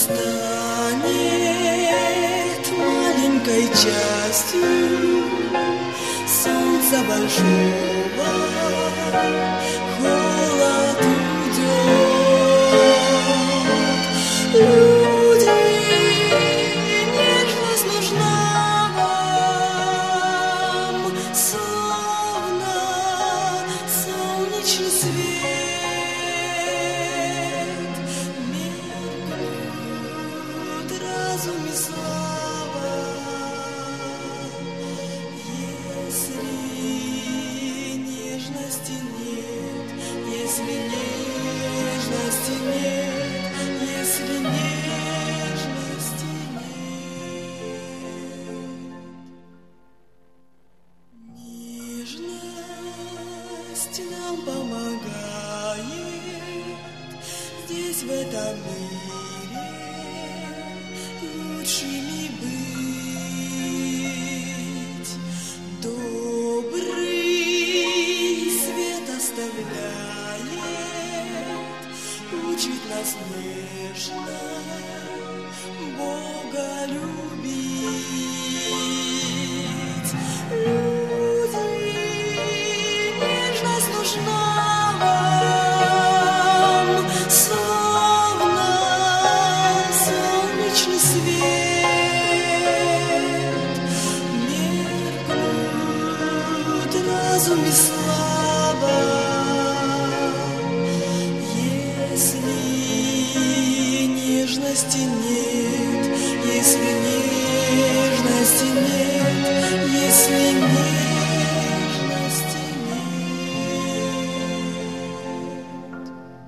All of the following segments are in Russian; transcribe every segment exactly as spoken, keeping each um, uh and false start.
станет маленькой частью солнца большого, холод уйдет. Люди, нежность нужна вам, словно солнечный свет. Меркнут разум и слава, если нежности нет, если нежности нет, если нежности нет. Нежность нам помогает здесь, в этом мире, лучшими быть. Добрый свет оставляет, учит нас нежно Бога любить. Люди, нежность нужна вам, словно солнечный свет. Меркнут разум и слава, если нежности нет, если нежности нет, если нежности нет.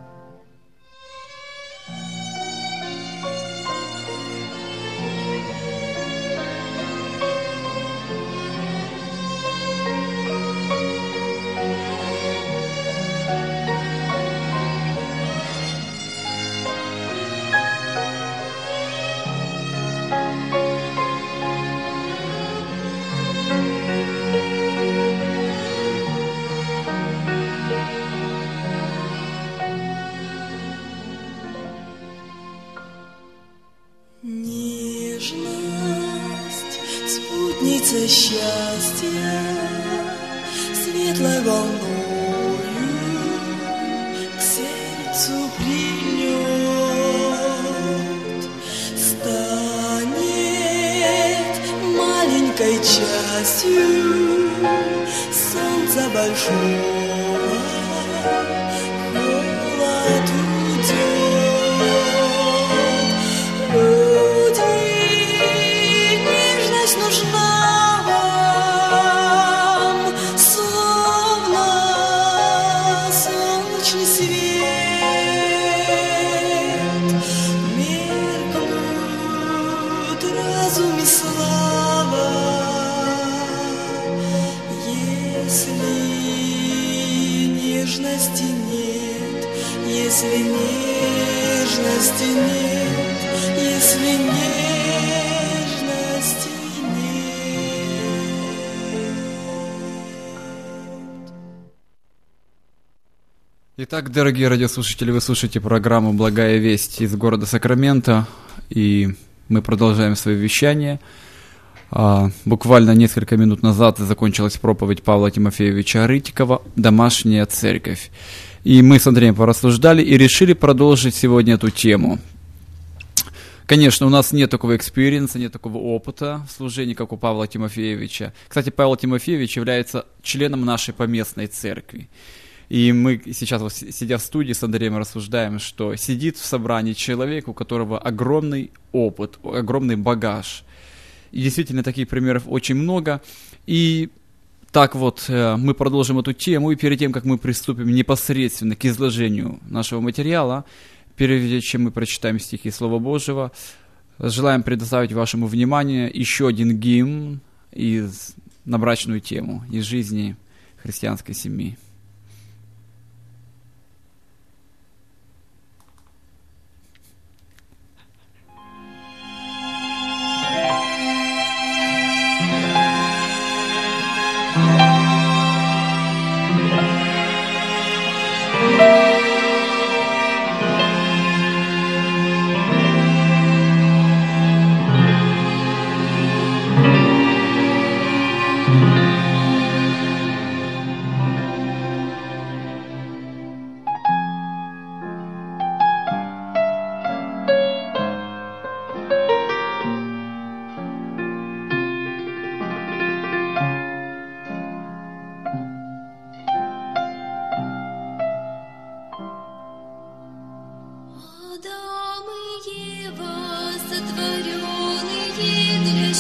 Нежность, спутница счастья, светлой волною к сердцу прильнет, станет маленькой частью солнца большого, холод уйдет. Люди, нежность нужна вам, словно солнечный свет. Меркнут разум и слава, если нежности нет, если нежности нет, если нежности нет. Итак, дорогие радиослушатели, вы слушаете программу «Благая весть» из города Сакраменто, и мы продолжаем свое вещание. А, буквально несколько минут назад закончилась проповедь Павла Тимофеевича Рытикова «Домашняя церковь». И мы с Андреем порассуждали и решили продолжить сегодня эту тему. Конечно, у нас нет такого экспириенса, нет такого опыта в служении, как у Павла Тимофеевича. Кстати, Павел Тимофеевич является членом нашей поместной церкви. И мы сейчас, вот, сидя в студии с Андреем, рассуждаем, что сидит в собрании человек, у которого огромный опыт, огромный багаж. И действительно, таких примеров очень много. И так вот, мы продолжим эту тему, и перед тем, как мы приступим непосредственно к изложению нашего материала, прежде чем мы прочитаем стихи Слова Божьего, желаем предоставить вашему вниманию еще один гимн из, на брачную тему из жизни христианской семьи.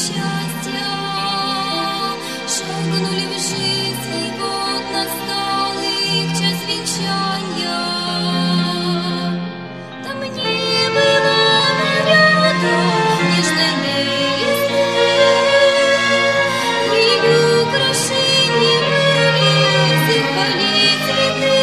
счастья, шагнули в жизнь, и вот настал их час венчания. Там не было наряда нежной невесты, ее украшения были с их полей цветы.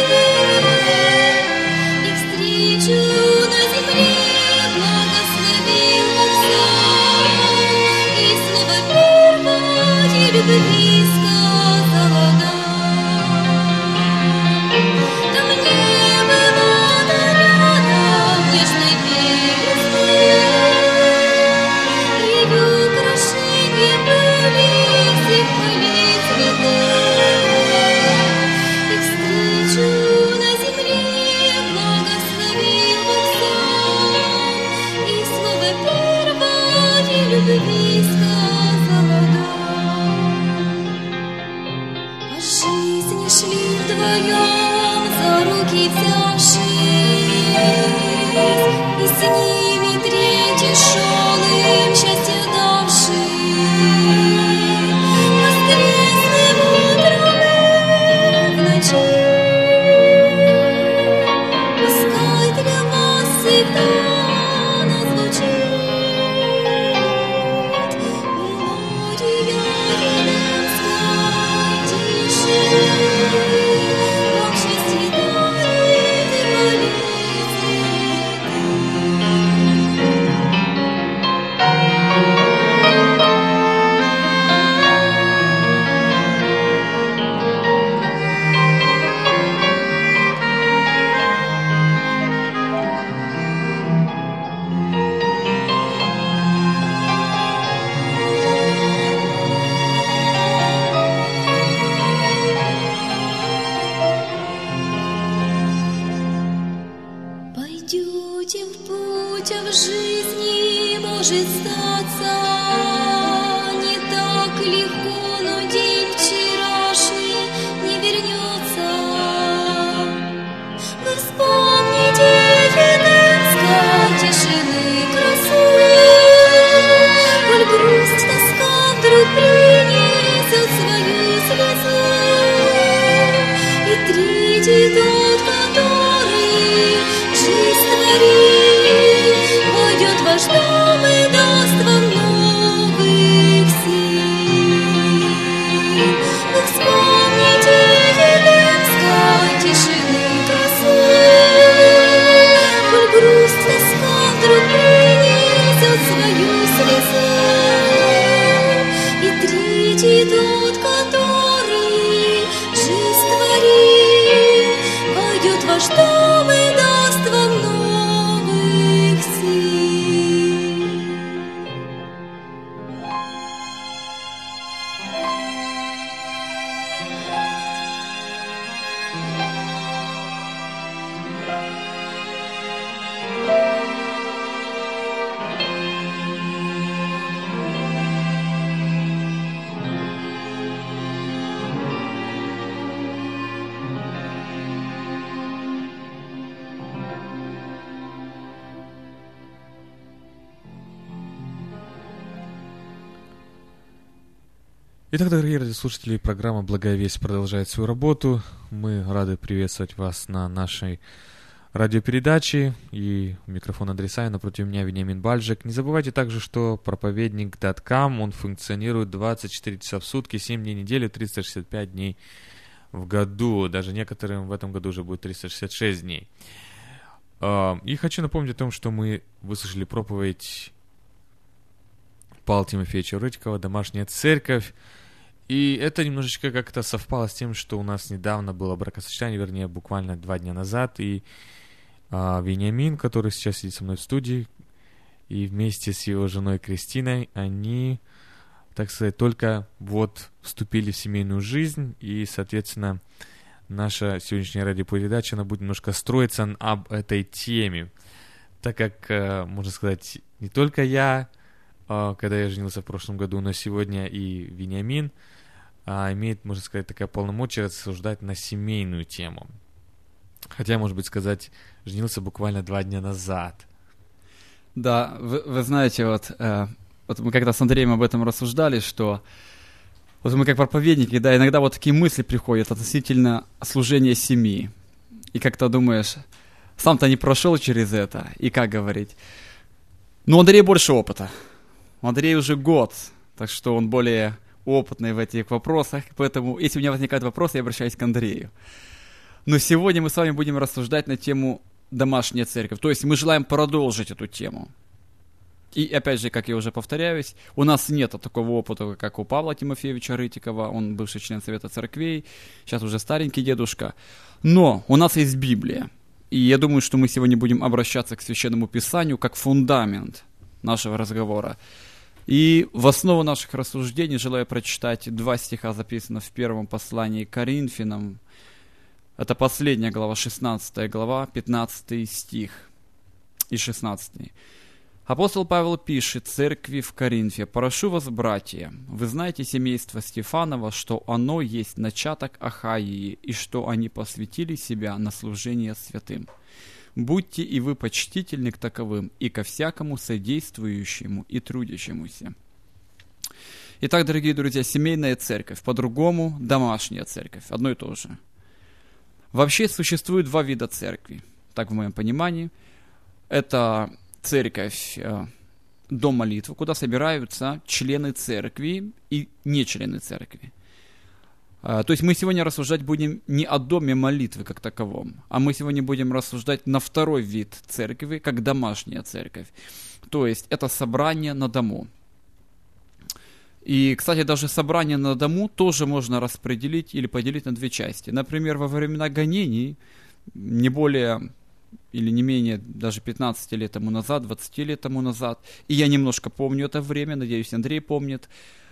Их встречу на земле благословил Бог сам, и слово первой любви сказала да. Там не было наряда нежной невесты, ее украшения были с их полей цветы. Их встречу на земле благословил Бог сам, и слово первой любви сказала да. По жизни шли вдвоем, за руки взявшись, и с ними третий шел им счастье давший. Воскресным утром и в ночи, пускай для вас всегда назвучит мелодия елемской тишины, вам счастье дарит и полей цветы. Пойдете в путь, а в жизни может статься не так легко, но день вчерашний не вернется. Вы вспомните елемской тишины красу, коль грусть, тоска вдруг принесет свою слезу. И третий тот, который жизнь творит, войдет в ваш дом и даст вам новых сил. Вы вспомните елемской тишины красу, коль грусть, тоска вдруг принесет свою слезу. И третий тот, который жизнь творит, войдет в ваш дом и даст вам новых сил. Итак, дорогие радиослушатели, программа «Благая весть» продолжает свою работу. Мы рады приветствовать вас на нашей радиопередаче. И у микрофона Андрей Савин, напротив меня Вениамин Бальжик. Не забывайте также, что проповедник точка ком, он функционирует двадцать четыре часа в сутки, семь дней в неделю, триста шестьдесят пять дней в году. Даже некоторым в этом году уже будет триста шестьдесят шесть дней. И хочу напомнить о том, что мы выслушали проповедь Павла Тимофеевича Рытькова «Домашняя церковь». И это немножечко как-то совпало с тем, что у нас недавно было бракосочетание, вернее, буквально два дня назад. И а, Вениамин, который сейчас сидит со мной в студии, и вместе с его женой Кристиной, они, так сказать, только вот вступили в семейную жизнь. И, соответственно, наша сегодняшняя радиопередача, она будет немножко строиться об этой теме. Так как, можно сказать, не только я, когда я женился в прошлом году, но сегодня и Вениамин имеет, можно сказать, такая полномочия рассуждать на семейную тему. Хотя, может быть, сказать, женился буквально два дня назад. Да, вы, вы знаете, вот э, вот мы когда с Андреем об этом рассуждали, что вот мы как проповедники, да, иногда вот такие мысли приходят относительно служения семьи. И как-то думаешь, сам-то не прошел через это, и как говорить? Ну, у Андрея больше опыта. У Андрея уже год, так что он более опытный в этих вопросах. Поэтому, если у меня возникает вопрос, я обращаюсь к Андрею. Но сегодня мы с вами будем рассуждать на тему «Домашняя церковь». То есть мы желаем продолжить эту тему. И опять же, как я уже повторяюсь, у нас нет такого опыта, как у Павла Тимофеевича Рытикова. Он бывший член Совета Церквей, сейчас уже старенький дедушка. Но у нас есть Библия. И я думаю, что мы сегодня будем обращаться к Священному Писанию как фундамент нашего разговора. И в основу наших рассуждений желаю прочитать два стиха, записанных в первом послании к Коринфянам. Это последняя глава, шестнадцатая глава, пятнадцатый стих и шестнадцатый. Апостол Павел пишет церкви в Коринфе: «Прошу вас, братья, вы знаете семейство Стефанова, что оно есть начаток Ахаии, и что они посвятили себя на служение святым. Будьте и вы почтительны к таковым, и ко всякому содействующему и трудящемуся». Итак, дорогие друзья, семейная церковь, по-другому домашняя церковь, одно и то же. Вообще существует два вида церкви, так в моем понимании. Это церковь, дом молитвы, куда собираются члены церкви и не члены церкви. То есть мы сегодня рассуждать будем не о доме молитвы как таковом, а мы сегодня будем рассуждать на второй вид церкви, как домашняя церковь. То есть это собрание на дому. И, кстати, даже собрание на дому тоже можно распределить или поделить на две части. Например, во времена гонений, не более или не менее даже пятнадцать лет тому назад, двадцать лет тому назад, и я немножко помню это время, надеюсь, Андрей помнит,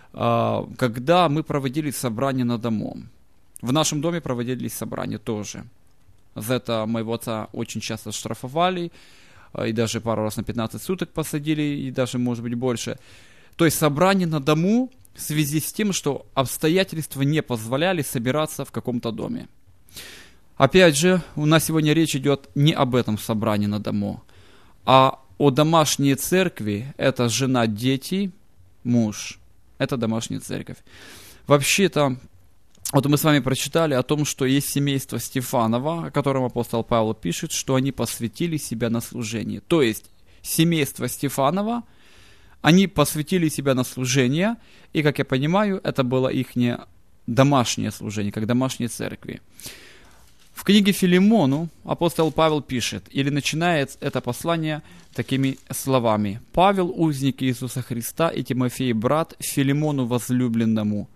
когда мы проводили собрания на дому. В нашем доме проводились собрания тоже. За это моего отца очень часто штрафовали, и даже пару раз на пятнадцать суток посадили, и даже, может быть, больше. То есть собрание на дому в связи с тем, что обстоятельства не позволяли собираться в каком-то доме. Опять же, у нас сегодня речь идет не об этом собрании на дому, а о домашней церкви. Это жена, дети, муж. Это домашняя церковь. Вообще-то, вот мы с вами прочитали о том, что есть семейство Стефанова, о котором апостол Павел пишет, что они посвятили себя на служение. То есть, семейство Стефанова, они посвятили себя на служение, и, как я понимаю, это было их домашнее служение, как домашней церкви. В книге Филимону апостол Павел пишет, или начинает это послание такими словами: «Павел, узник Иисуса Христа, и Тимофей, брат, Филимону возлюбленному,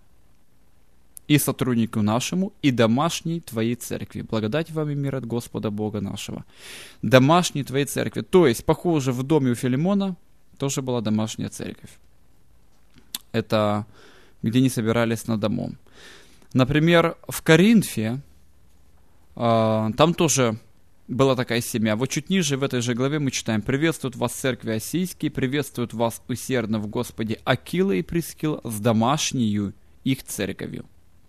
и сотруднику нашему, и домашней твоей церкви. Благодать вам и мир от Господа Бога нашего». Домашней твоей церкви. То есть, похоже, в доме у Филимона тоже была домашняя церковь. Это где они собирались на дому. Например, в Коринфе там тоже была такая семья. Вот чуть ниже в этой же главе мы читаем: «Приветствуют вас церкви Осийские, приветствуют вас усердно в Господе Акила и Прискила с домашнею их церковью».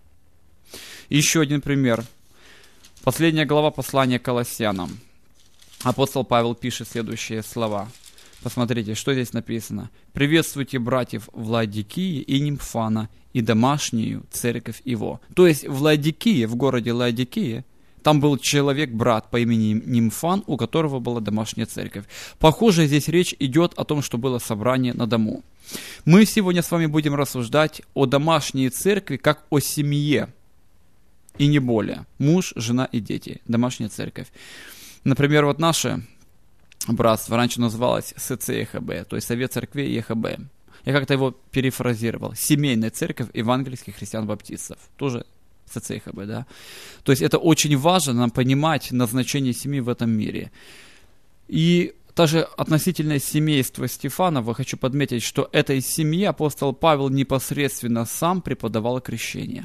Еще один пример. Последняя глава послания к Колоссянам. Апостол Павел пишет следующие слова. Посмотрите, что здесь написано. «Приветствуйте братьев в Лаодикии и Нимфана, и домашнюю церковь его». То есть в Лаодикии, в городе Лаодикия, там был человек, брат по имени Нимфан, у которого была домашняя церковь. Похоже, здесь речь идет о том, что было собрание на дому. Мы сегодня с вами будем рассуждать о домашней церкви как о семье, и не более. Муж, жена и дети. Домашняя церковь. Например, вот наше братство раньше называлось эс цэ е ха бэ, то есть Совет Церквей е ха бэ. Я как-то его перефразировал. Семейная церковь евангельских христиан-баптистов. Тоже эс цэ е ха бэ, да? То есть это очень важно нам понимать назначение семьи в этом мире. И даже относительно семейства Стефанова хочу подметить, что этой семье апостол Павел непосредственно сам преподавал крещение.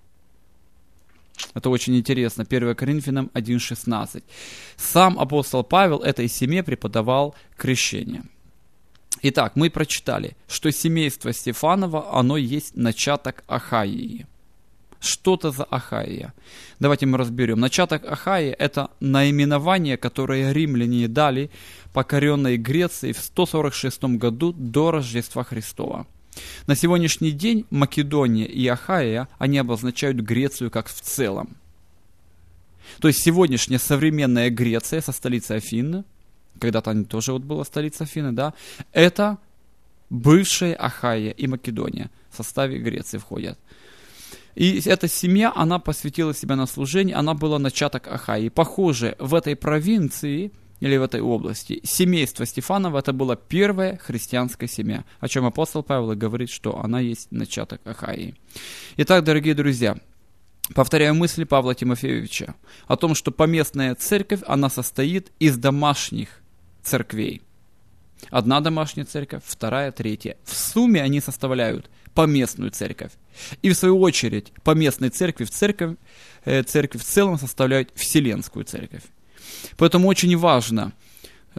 Это очень интересно. первое Коринфянам один шестнадцать. Сам апостол Павел этой семье преподавал крещение. Итак, мы прочитали, что семейство Стефанова, оно есть начаток Ахаии. Что это за Ахайя? Давайте мы разберем. Начаток Ахайи – это наименование, которое римляне дали покоренной Греции в сто сорок шестом году до Рождества Христова. На сегодняшний день Македония и Ахайя, они обозначают Грецию как в целом. То есть сегодняшняя современная Греция со столицей Афины, когда-то они тоже вот была столица Афины, да, это бывшая Ахайя и Македония в составе Греции входят. И эта семья, она посвятила себя на служение, она была начаток Ахайи. Похоже, в этой провинции или в этой области семейство Стефанова это была первая христианская семья, о чем апостол Павел и говорит, что она есть начаток Ахайи. Итак, дорогие друзья, повторяю мысли Павла Тимофеевича о том, что поместная церковь, она состоит из домашних церквей. Одна домашняя церковь, вторая, третья. В сумме они составляют поместную церковь. И в свою очередь поместные церкви в церковь, э, церковь в целом составляют вселенскую церковь. Поэтому очень важно, э,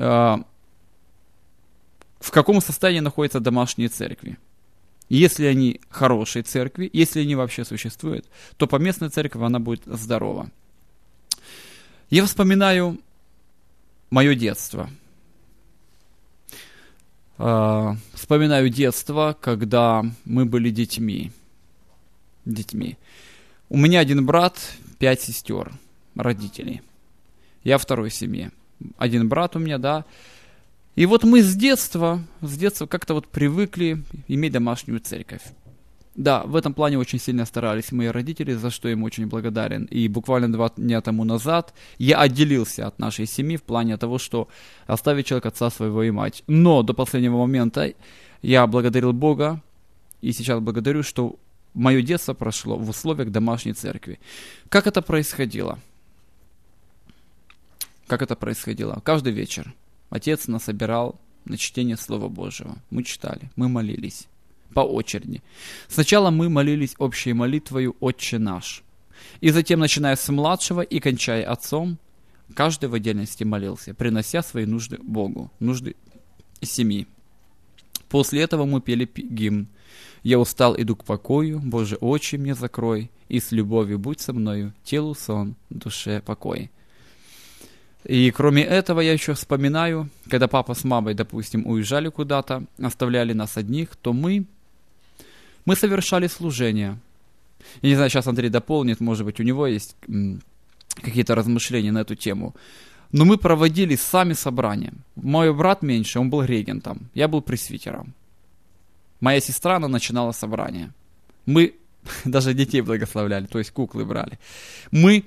в каком состоянии находятся домашние церкви. Если они хорошие церкви, если они вообще существуют, то поместная церковь, она будет здорова. Я вспоминаю мое детство. Uh, вспоминаю детство, когда мы были детьми. детьми. У меня один брат, пять сестер, родителей. Я второй в семье. Один брат у меня, да. И вот мы с детства, с детства как-то вот привыкли иметь домашнюю церковь. Да, в этом плане очень сильно старались мои родители, за что им очень благодарен. И буквально два дня тому назад я отделился от нашей семьи в плане того, что оставить человека отца своего и мать. Но до последнего момента я благодарил Бога, и сейчас благодарю, что мое детство прошло в условиях домашней церкви. Как это происходило? Как это происходило? Каждый вечер отец нас собирал на чтение Слова Божьего. Мы читали, мы молились. По очереди. Сначала мы молились общей молитвою «Отче наш». И затем, начиная с младшего и кончая отцом, каждый в отдельности молился, принося свои нужды Богу, нужды семьи. После этого мы пели гимн «Я устал, иду к покою, Боже, очи мне закрой, и с любовью будь со мною, телу сон, душе покой». И кроме этого я еще вспоминаю, когда папа с мамой, допустим, уезжали куда-то, оставляли нас одних, то мы, мы совершали служение. Я не знаю, сейчас Андрей дополнит, может быть, у него есть м, какие-то размышления на эту тему. Но мы проводили сами собрания. Мой брат меньше, он был регентом, я был пресвитером. Моя сестра, она начинала собрание. Мы даже детей благословляли, то есть куклы брали. Мы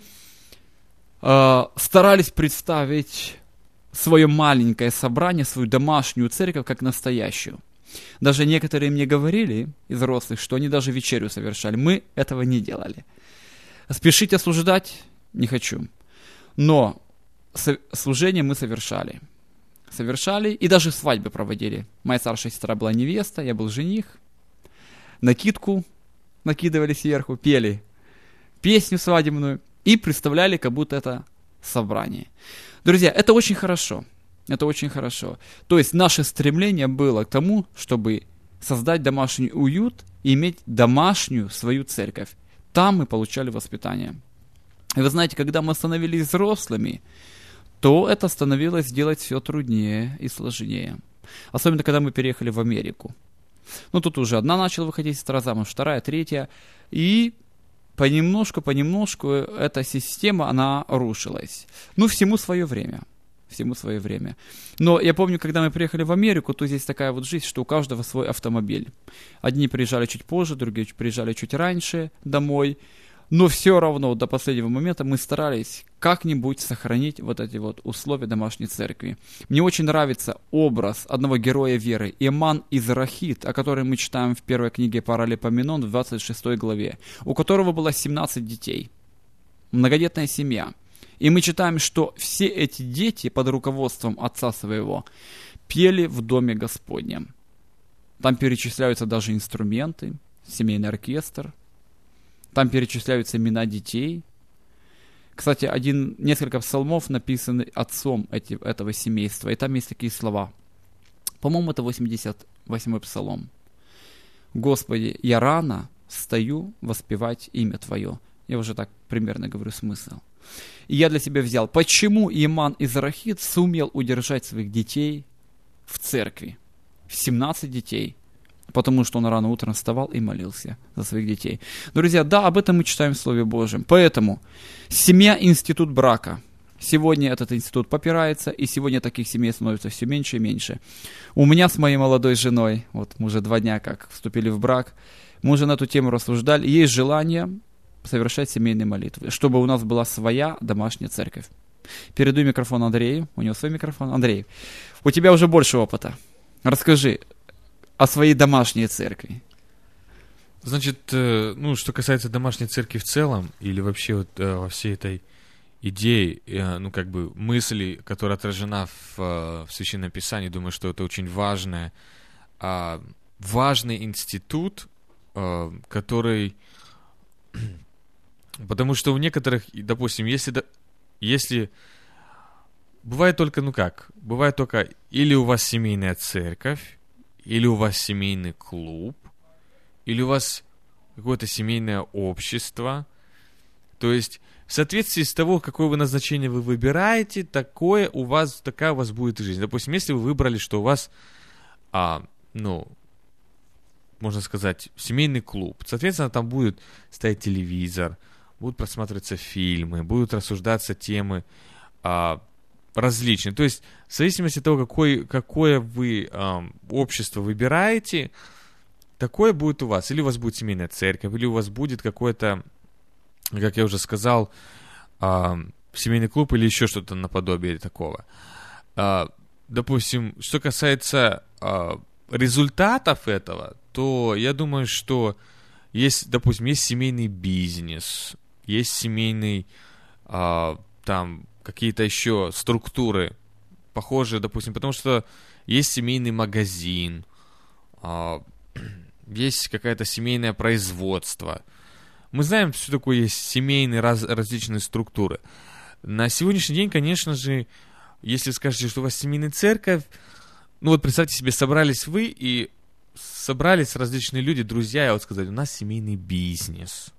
старались представить свое маленькое собрание, свою домашнюю церковь как настоящую. Даже некоторые мне говорили, из взрослых, что они даже вечерю совершали. Мы этого не делали. Спешить осуждать не хочу. Но служение мы совершали. Совершали и даже свадьбы проводили. Моя старшая сестра была невеста, я был жених. Накидку накидывали сверху, пели песню свадебную. И представляли, как будто это собрание. Друзья, это очень хорошо. Это очень хорошо. То есть наше стремление было к тому, чтобы создать домашний уют и иметь домашнюю свою церковь. Там мы получали воспитание. И вы знаете, когда мы становились взрослыми, то это становилось делать все труднее и сложнее. Особенно, когда мы переехали в Америку. Ну, тут уже одна начала выходить сестра замуж, вторая, третья. И понемножку, понемножку эта система, она рушилась. Ну, всему свое время. Всему свое время. Но я помню, когда мы приехали в Америку, то здесь такая вот жизнь, что у каждого свой автомобиль. Одни приезжали чуть позже, другие приезжали чуть раньше домой. Но все равно до последнего момента мы старались как-нибудь сохранить вот эти вот условия домашней церкви. Мне очень нравится образ одного героя веры, Иман из Рахит, о котором мы читаем в первой книге Паралипоменон в двадцать шестой главе, у которого было семнадцать детей. Многодетная семья. И мы читаем, что все эти дети под руководством отца своего пели в доме Господнем. Там перечисляются даже инструменты, семейный оркестр. Там перечисляются имена детей. Кстати, один, несколько псалмов написаны отцом эти, этого семейства. И там есть такие слова. По-моему, это восемьдесят восьмой псалом. «Господи, я рано стою воспевать имя Твое. Я уже так примерно говорю смысл. И я для себя взял, почему Иман из Рахит сумел удержать своих детей в церкви? семнадцать детей. Потому что он рано утром вставал и молился за своих детей. Друзья, да, об этом мы читаем в Слове Божьем. Поэтому семья – институт брака. Сегодня этот институт попирается, и сегодня таких семей становится все меньше и меньше. У меня с моей молодой женой, вот мы уже два дня как вступили в брак, мы уже на эту тему рассуждали, есть желание совершать семейные молитвы, чтобы у нас была своя домашняя церковь. Передаю микрофон Андрею, у него свой микрофон. Андрей, у тебя уже больше опыта. Расскажи о своей домашней церкви. Значит, э, ну, что касается домашней церкви в целом, или вообще вот э, во всей этой идеи, э, ну, как бы мысли, которая отражена в, э, в Священном Писании, думаю, что это очень важное, э, важный институт, э, который... Потому что у некоторых, допустим, если, если... Бывает только, ну как, бывает только или у вас семейная церковь, или у вас семейный клуб, или у вас какое-то семейное общество. То есть, в соответствии с того, какое вы назначение вы выбираете, такое у вас, такая у вас будет жизнь. Допустим, если вы выбрали, что у вас, а, ну, можно сказать, семейный клуб, соответственно, там будет стоять телевизор, будут просматриваться фильмы, будут рассуждаться темы а, различные. То есть, в зависимости от того, какое, какое вы а, общество выбираете, такое будет у вас. Или у вас будет семейная церковь, или у вас будет какое-то, как я уже сказал, а, семейный клуб, или еще что-то наподобие такого. А, допустим, что касается а, результатов этого, то я думаю, что есть, допустим, есть семейный бизнес, есть семейный, а, там, какие-то еще структуры похожие, допустим, потому что есть семейный магазин, а, есть какое-то семейное производство. Мы знаем, что такое есть семейные раз, различные структуры. На сегодняшний день, конечно же, если скажете, что у вас семейная церковь, ну вот представьте себе, собрались вы и собрались различные люди, друзья, и вот сказали, у нас семейный бизнес,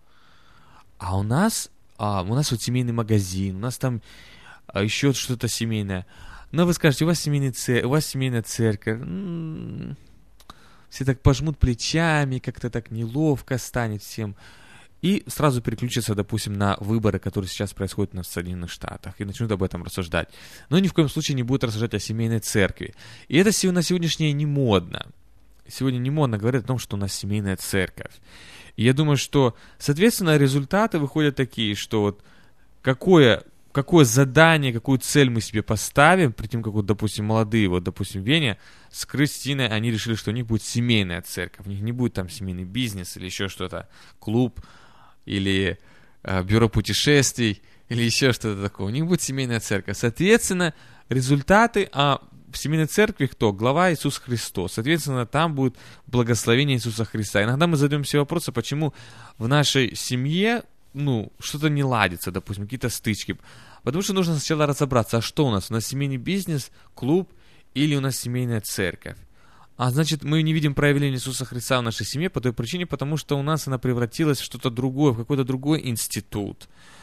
а у нас, а, у нас вот семейный магазин, у нас там а, еще что-то семейное. Но вы скажете, у вас, семейный цер... у вас семейная церковь, м-м-м, все так пожмут плечами, как-то так неловко станет всем. И сразу переключатся, допустим, на выборы, которые сейчас происходят на Соединенных Штатах, и начнут об этом рассуждать. Но ни в коем случае не будут рассуждать о семейной церкви. И это на сегодняшнее не модно. Сегодня не модно говорить о том, что у нас семейная церковь. И я думаю, что, соответственно, результаты выходят такие, что вот какое, какое задание, какую цель мы себе поставим, при том, как вот, допустим, молодые, вот, допустим, Веня с Кристиной, они решили, что у них будет семейная церковь, у них не будет там семейный бизнес или еще что-то, клуб, или э, бюро путешествий, или еще что-то такое. У них будет семейная церковь. Соответственно, результаты, а в семейной церкви кто? Глава Иисус Христос. Соответственно, там будет благословение Иисуса Христа. Иногда мы задаем себе вопросы, почему в нашей семье, ну, что-то не ладится, допустим, какие-то стычки. Потому что нужно сначала разобраться, а что у нас? У нас семейный бизнес, клуб или у нас семейная церковь? А значит, мы не видим проявления Иисуса Христа в нашей семье по той причине, потому что у нас она превратилась в что-то другое, в какой-то другой институт.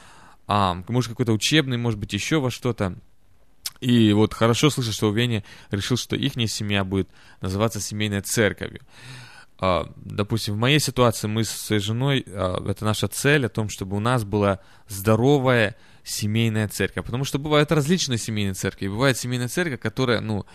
А, может, какой-то учебный, может быть, еще во что-то. И вот хорошо слышать, что Веня решил, что их семья будет называться семейной церковью. А, допустим, в моей ситуации мы с своей женой, а, это наша цель, о том, чтобы у нас была здоровая семейная церковь. Потому что бывают различные семейные церкви. Бывает семейная церковь, которая, ну...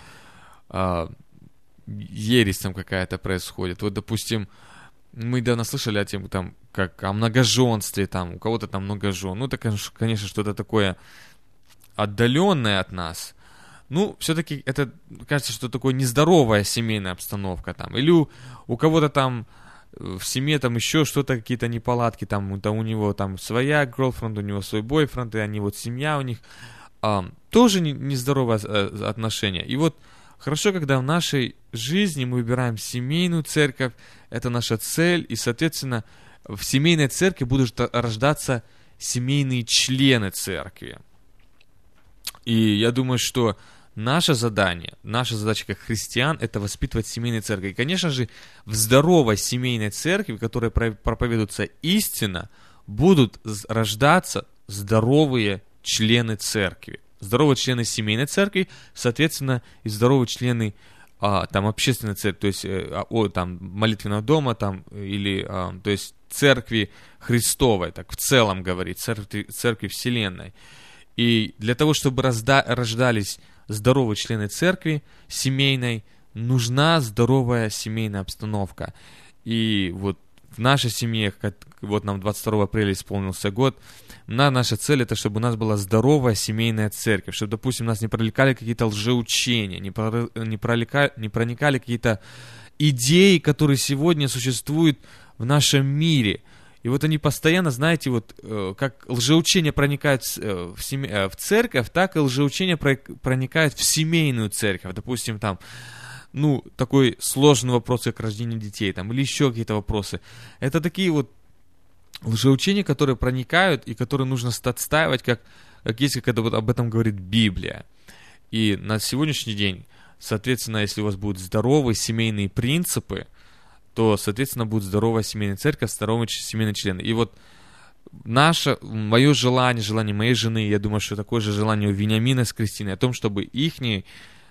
А, ересь там какая-то происходит. Вот, допустим, мы давно слышали о тем, там, как о многоженстве, там, у кого-то там много жен. Ну, это, конечно, что-то такое отдаленное от нас. Ну, все-таки это, кажется, что такое нездоровая семейная обстановка там. Или у, у кого-то там в семье там еще что-то, какие-то неполадки, там, там у него там своя girlfriend, у него свой бойфренд, и они вот семья у них. А, тоже не, нездоровое отношение. И вот хорошо, когда в нашей жизни мы выбираем семейную церковь, это наша цель, и, соответственно, в семейной церкви будут рождаться семейные члены церкви. И я думаю, что Наша задание, наша задача как христиан – это воспитывать семейные церкви. И, конечно же, в здоровой семейной церкви, в которой проповедуется истина, будут рождаться здоровые члены церкви. Здоровые члены семейной церкви, соответственно, и здоровые члены а, там, общественной церкви, то есть а, о, там, молитвенного дома, там, или а, то есть церкви Христовой, так в целом говорить, церкви, церкви Вселенной. И для того, чтобы разда, рождались здоровые члены церкви семейной, нужна здоровая семейная обстановка. И вот в нашей семье, вот нам двадцать второго апреля исполнился год, на, наша цель это, чтобы у нас была здоровая семейная церковь, чтобы, допустим, нас не проникали какие-то лжеучения, не, про, не, проникали, не проникали какие-то идеи, которые сегодня существуют в нашем мире. И вот они постоянно, знаете, вот как лжеучения проникают в, семя, в церковь, так и лжеучения проникают в семейную церковь. Допустим, там, ну, такой сложный вопрос, как рождение детей, там, или еще какие-то вопросы. Это такие вот лжеучения, которые проникают и которые нужно отстаивать, как, как есть, как это, вот об этом говорит Библия. И на сегодняшний день, соответственно, если у вас будут здоровые семейные принципы, то, соответственно, будет здоровая семейная церковь, здоровые семейные члены. И вот наше, мое желание, желание моей жены, я думаю, что такое же желание у Вениамина с Кристиной, о том, чтобы ихней,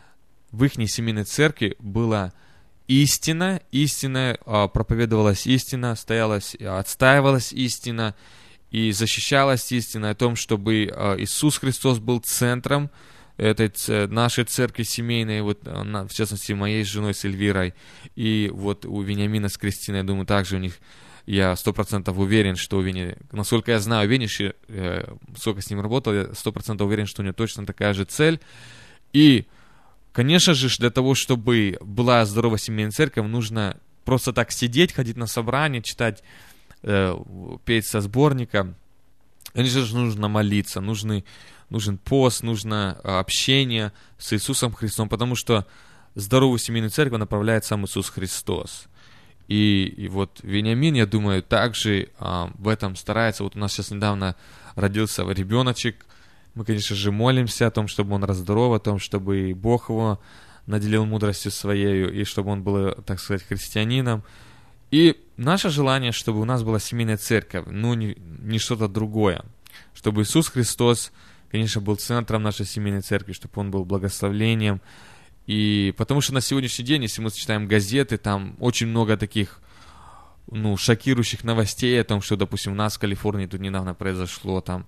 в их семейной церкви была истина, истина, проповедовалась истина, стоялась, отстаивалась истина и защищалась истина, о том, чтобы Иисус Христос был центром этой нашей церкви семейной, вот, в частности, моей с женой с Эльвирой, и вот у Вениамина с Кристиной, я думаю, также у них, я сто процентов уверен, что у Вени, насколько я знаю Вени, э, сколько с ним работал, я сто процентов уверен, что у него точно такая же цель. И, конечно же, для того, чтобы была здоровая семейная церковь, нужно просто так сидеть, ходить на собрания, читать, э, петь со сборника. Конечно же, нужно молиться, нужны нужен пост, нужно общение с Иисусом Христом, потому что здоровую семейную церковь направляет сам Иисус Христос. И, и вот Вениамин, я думаю, также а, в этом старается. Вот у нас сейчас недавно родился ребеночек. Мы, конечно же, молимся о том, чтобы он рос здоров, о том, чтобы Бог его наделил мудростью своей, и чтобы он был, так сказать, христианином. И наше желание, чтобы у нас была семейная церковь, ну, не, не что-то другое. Чтобы Иисус Христос, конечно, был центром нашей семейной церкви, чтобы он был благословлением. И потому что на сегодняшний день, если мы читаем газеты, там очень много таких, ну, шокирующих новостей о том, что, допустим, у нас в Калифорнии тут недавно произошло, там,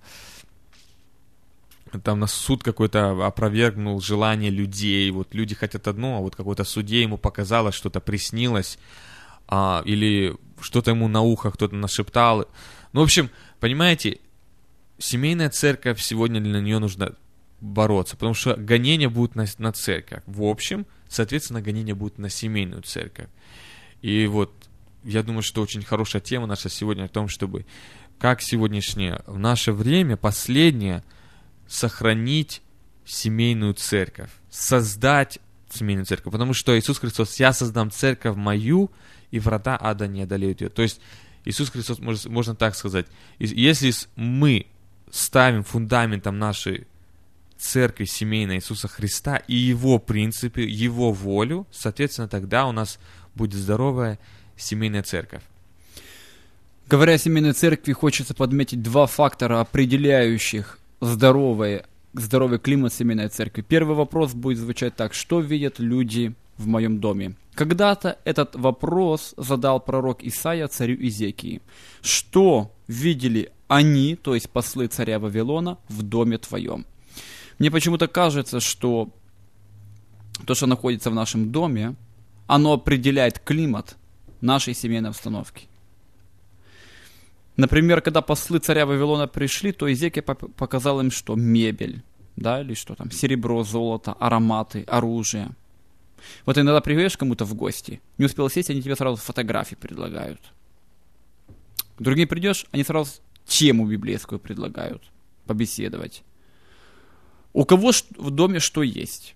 там нас суд какой-то опровергнул желание людей, вот люди хотят одно, а вот какой-то судье ему показалось, что-то приснилось, а, или что-то ему на ухо кто-то нашептал. Ну, в общем, понимаете, семейная церковь, сегодня для нее нужно бороться, потому что гонения будут на, на церковь. В общем, соответственно, гонения будут на семейную церковь. И вот, я думаю, что очень хорошая тема наша сегодня о том, чтобы, как сегодняшнее, в наше время, последнее, сохранить семейную церковь, создать семейную церковь. Потому что Иисус Христос, я создам церковь мою, и врата ада не одолеют ее. То есть, Иисус Христос, можно, можно так сказать, если мы ставим фундаментом нашей церкви семейной Иисуса Христа и Его принципы, Его волю, соответственно, тогда у нас будет здоровая семейная церковь. Говоря о семейной церкви, хочется подметить два фактора, определяющих здоровый, здоровый климат семейной церкви. Первый вопрос будет звучать так: что видят люди в моем доме? Когда-то этот вопрос задал пророк Исаия царю Изекии. Что видели они, то есть послы царя Вавилона, в доме твоем? Мне почему-то кажется, что то, что находится в нашем доме, оно определяет климат нашей семейной обстановки. Например, когда послы царя Вавилона пришли, то Изекия показал им, что мебель, да, или что там, серебро, золото, ароматы, оружие. Вот иногда приезжаешь кому-то в гости, не успел сесть, они тебе сразу фотографии предлагают. К другим придешь, они сразу тему библейскую предлагают побеседовать. У кого в доме что есть?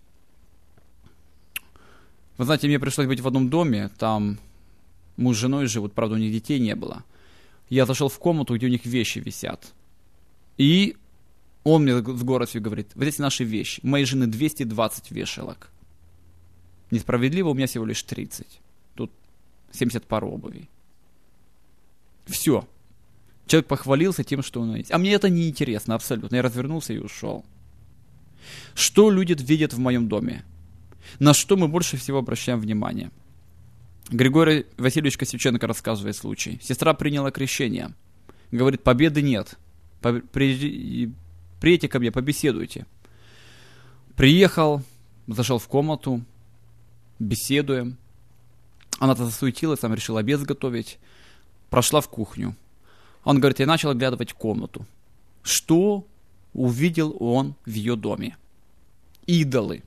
Вы знаете, мне пришлось быть в одном доме, там муж с женой живут, правда, у них детей не было. Я зашел в комнату, где у них вещи висят. И Он мне с гордостью говорит, вот эти наши вещи, у моей жены двести двадцать вешалок. Несправедливо, у меня всего лишь тридцать. Тут семьдесят пар обуви. Все. Человек похвалился тем, что он есть. А мне это не интересно абсолютно. Я развернулся и ушел. Что люди видят в моем доме? На что мы больше всего обращаем внимание? Григорий Васильевич Косюченко рассказывает случай. Сестра приняла крещение. Говорит, победы нет. При... Приедьте ко мне, побеседуйте. Приехал, зашел в комнату, беседуем. Она-то засуетилась, сам решил обед сготовить. Прошла в кухню. Он говорит, я начал оглядывать комнату. Что увидел он в ее доме? Идолы.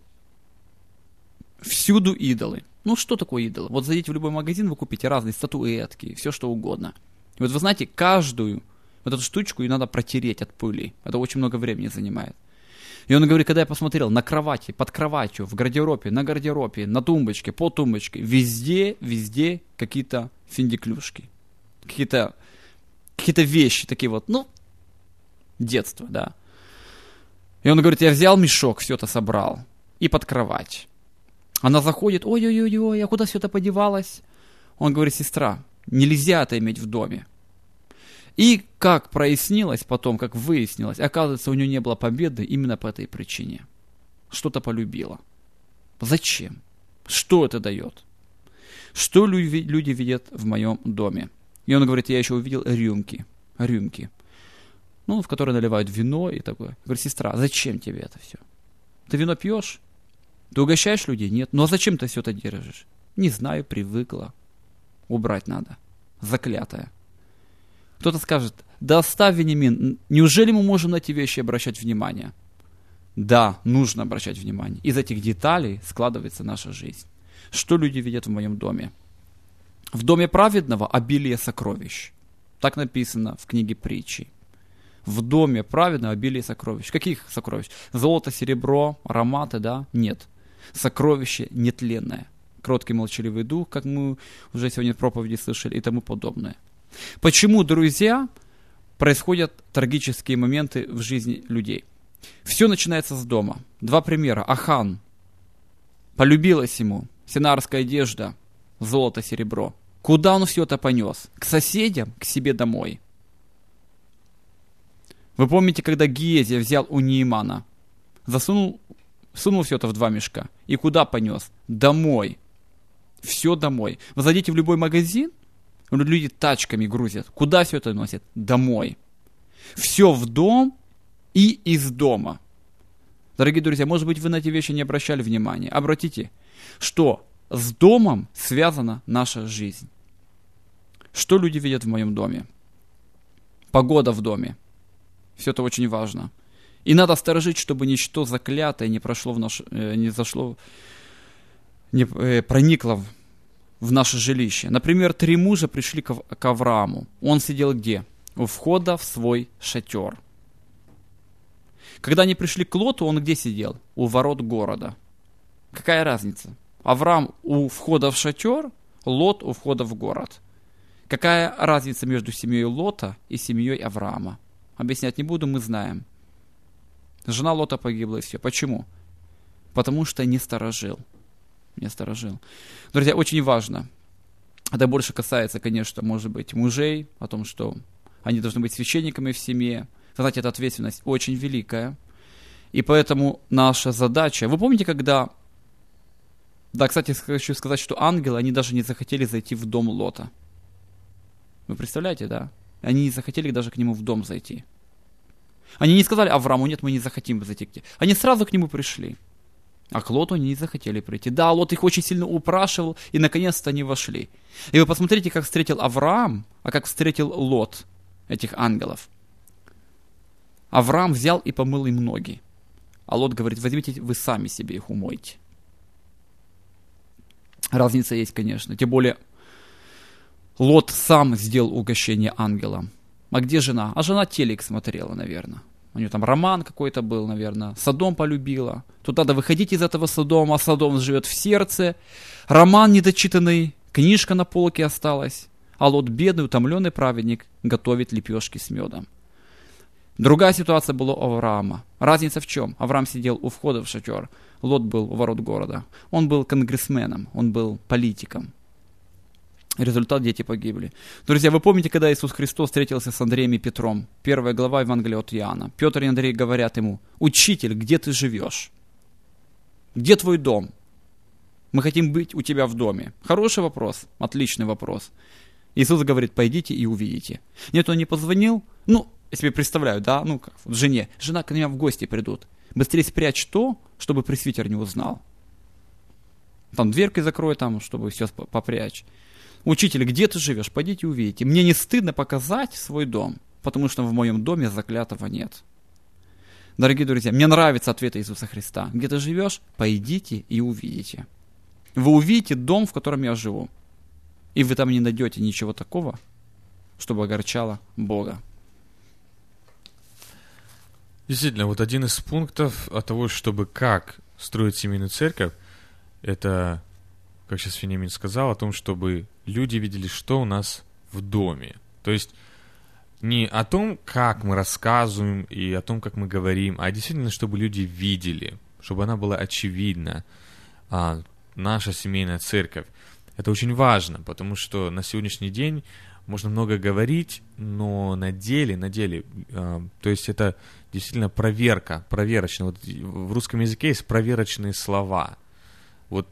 Всюду идолы. Ну, что такое идолы? Вот зайдите в любой магазин, вы купите разные статуэтки, все что угодно. И вот вы знаете, каждую вот эту штучку ее надо протереть от пыли. Это очень много времени занимает. И он говорит, когда я посмотрел на кровати, под кроватью, в гардеробе, на гардеробе, на тумбочке, под тумбочкой, везде, везде какие-то финдиклюшки. Какие-то, какие-то вещи такие вот, ну, детство, да. И он говорит, я взял мешок, все это собрал, и под кровать. Она заходит, ой-ой-ой, а куда все это подевалось? Он говорит, сестра, нельзя это иметь в доме. И как прояснилось потом, как выяснилось, оказывается, у нее не было победы именно по этой причине. Что-то полюбила. Зачем? Что это дает? Что люди, люди видят в моем доме? И он говорит, я еще увидел рюмки. Рюмки. Ну, в которые наливают вино и такое. Говорит, сестра, зачем тебе это все? Ты вино пьешь? Ты угощаешь людей? Нет. Ну а зачем ты все это держишь? Не знаю, привыкла. Убрать надо. Заклятая. Кто-то скажет, да оставь, Вениамин, неужели мы можем на эти вещи обращать внимание? Да, нужно обращать внимание. Из этих деталей складывается наша жизнь. Что люди видят в моем доме? В доме праведного обилие сокровищ. Так написано в книге притчи. В доме праведного обилие сокровищ. Каких сокровищ? Золото, серебро, ароматы, да? Нет. Сокровище нетленное. Кроткий молчаливый дух, как мы уже сегодня в проповеди слышали, и тому подобное. Почему, друзья, происходят трагические моменты в жизни людей? Все начинается с дома. Два примера. Ахан. Полюбилась ему. Синарская одежда. Золото, серебро. Куда он все это понес? К соседям, к себе домой. Вы помните, когда Гиезия взял у Неимана? Засунул, сунул все это в два мешка. И куда понес? Домой. Все домой. Вы зайдите в любой магазин, люди тачками грузят. Куда все это носят? Домой. Все в дом и из дома. Дорогие друзья, может быть, вы на эти вещи не обращали внимания. Обратите, что с домом связана наша жизнь. Что люди видят в моем доме? Погода в доме. Все это очень важно. И надо сторожить, чтобы ничто заклятое не прошло в наш, э, не зашло, не э, проникло в в наше жилище. Например, три мужа пришли к, к Аврааму. Он сидел где? У входа в свой шатер. Когда они пришли к Лоту, он где сидел? У ворот города. Какая разница? Авраам у входа в шатер, Лот у входа в город. Какая разница между семьей Лота и семьей Авраама? Объяснять не буду, мы знаем. Жена Лота погибла и все. Почему? Потому что не сторожил. Не сторожил. Друзья, очень важно. Это больше касается, конечно, может быть, мужей, о том, что они должны быть священниками в семье. Знаете, эта ответственность очень великая. И поэтому наша задача... Вы помните, когда... Да, кстати, хочу сказать, что ангелы, они даже не захотели зайти в дом Лота. Вы представляете, да? Они не захотели даже к нему в дом зайти. Они не сказали Аврааму, нет, мы не захотим зайти к тебе. Они сразу к нему пришли. А к Лоту они не захотели прийти. Да, Лот их очень сильно упрашивал, и наконец-то они вошли. И вы посмотрите, как встретил Авраам, а как встретил Лот этих ангелов. Авраам взял и помыл им ноги. А Лот говорит, возьмите, вы сами себе их умойте. Разница есть, конечно. Тем более, Лот сам сделал угощение ангелам. А где жена? А жена телек смотрела, наверное. У нее там роман какой-то был, наверное. Содом полюбила. Тут надо выходить из этого Содома. А Содом живет в сердце. Роман недочитанный. Книжка на полке осталась. А Лот, бедный, утомленный праведник, готовит лепешки с медом. Другая ситуация была у Авраама. Разница в чем? Авраам сидел у входа в шатер, Лот был у ворот города. Он был конгрессменом, он был политиком. Результат: дети погибли. Друзья, вы помните, когда Иисус Христос встретился с Андреем и Петром? Первая глава Евангелия от Иоанна. Петр и Андрей говорят ему: «Учитель, где ты живешь? Где твой дом? Мы хотим быть у тебя в доме». Хороший вопрос, отличный вопрос. Иисус говорит: «Пойдите и увидите». Нет, он не позвонил. Ну, я себе представляю, да, ну как, вот жене. Жена к меня в гости придут. Быстрее спрячь то, чтобы пресвитер не узнал. Там дверкой закрой, там, чтобы все попрячь. «Учитель, где ты живешь? Пойдите и увидите. Мне не стыдно показать свой дом, потому что в моем доме заклятого нет». Дорогие друзья, мне нравится ответ Иисуса Христа. Где ты живешь? Пойдите и увидите. Вы увидите дом, в котором я живу. И вы там не найдете ничего такого, чтобы огорчало Бога. Действительно, вот один из пунктов от того, чтобы как строить семейную церковь, это, как сейчас Вениамин сказал, о том, чтобы люди видели, что у нас в доме. То есть не о том, как мы рассказываем и о том, как мы говорим, а действительно, чтобы люди видели, чтобы она была очевидна, а, наша семейная церковь. Это очень важно, потому что на сегодняшний день можно много говорить, но на деле, на деле, э, то есть это действительно проверка, проверочная. Вот в русском языке есть проверочные слова. Вот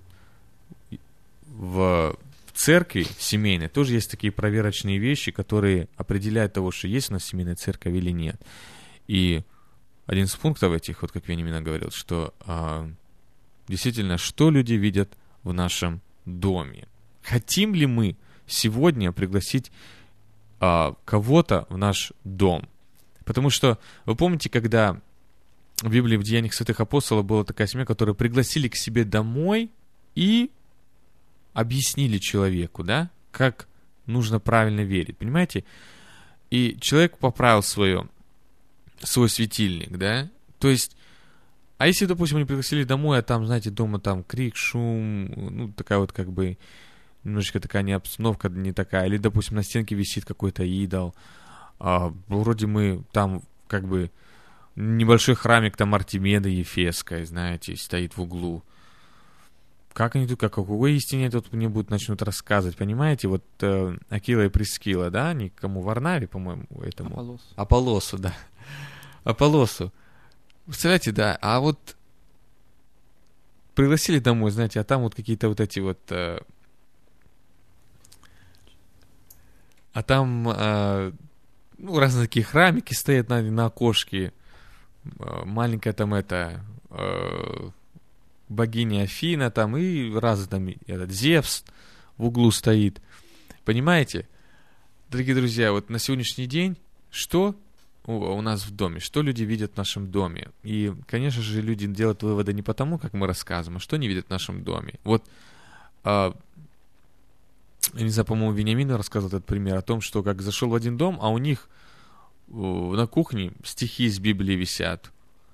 в, в церкви семейной тоже есть такие проверочные вещи, которые определяют того, что есть у нас семейная церковь или нет. И один из пунктов этих, вот как Вениамин говорил, что э, действительно, что люди видят в нашем доме. Хотим ли мы сегодня пригласить а, кого-то в наш дом? Потому что, вы помните, когда в Библии, в Деяниях святых апостолов была такая семья, которую пригласили к себе домой и объяснили человеку, да, как нужно правильно верить, понимаете? И человек поправил свое, свой светильник, да, то есть, а если, допустим, они пригласили домой, а там, знаете, дома там крик, шум, ну, такая вот как бы немножечко такая не обстановка, не такая. Или, допустим, на стенке висит какой-то идол. А, вроде мы там как бы небольшой храмик там Артемиды Ефесской, знаете, стоит в углу. Как они тут, как о какой истине тут мне будут начнут рассказывать, понимаете? Вот э, Акила и Прискила, да, они кому Варнаве, по-моему, этому. Аполлос. Аполлосу, да. Аполлосу. Представляете, да, а вот пригласили домой, знаете, а там вот какие-то вот эти вот... Э, А там э, ну, разные такие храмики стоят на, на окошке. Э, маленькая там эта э, богиня Афина там и разные там этот Зевс в углу стоит. Понимаете? Дорогие друзья, вот на сегодняшний день что у, у нас в доме? Что люди видят в нашем доме? И, конечно же, люди делают выводы не потому, как мы рассказываем, а что они видят в нашем доме. Вот э, я не знаю, по-моему, Вениамин рассказывал этот пример о том, что как зашел в один дом, а у них на кухне стихи из Библии висят.